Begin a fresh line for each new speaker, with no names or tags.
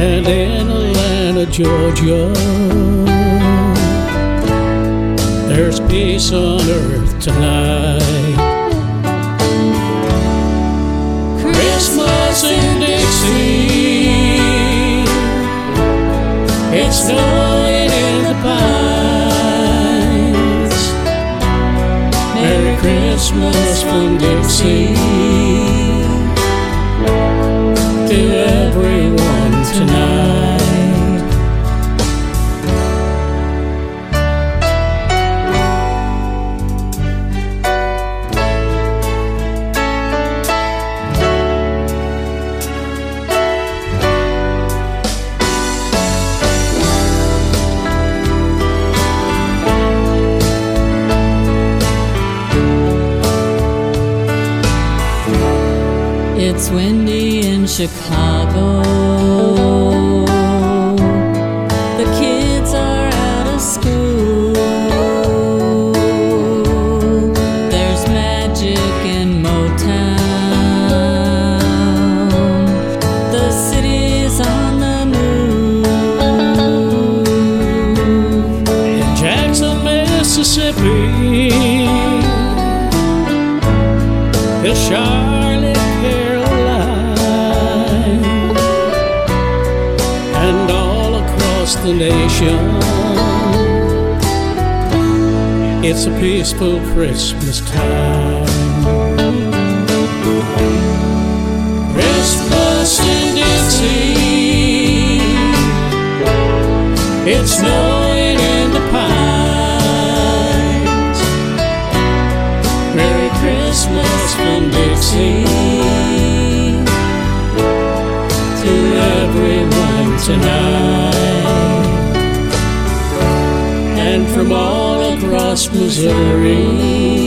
and in Atlanta, Georgia, there's peace on earth tonight. Christmas in Dixie, it's snowing in the pines. Merry Christmas from Dixie to everyone tonight.
It's windy in Chicago. The kids are out of school. There's magic in Motown. The city's on the move.
In Jackson, Mississippi, the Charlotte, and all across the nation, it's a peaceful Christmas time. Christmas in Dixie, it's snowing in the pines. Merry Christmas from Dixie to everyone tonight, and from all across Missouri,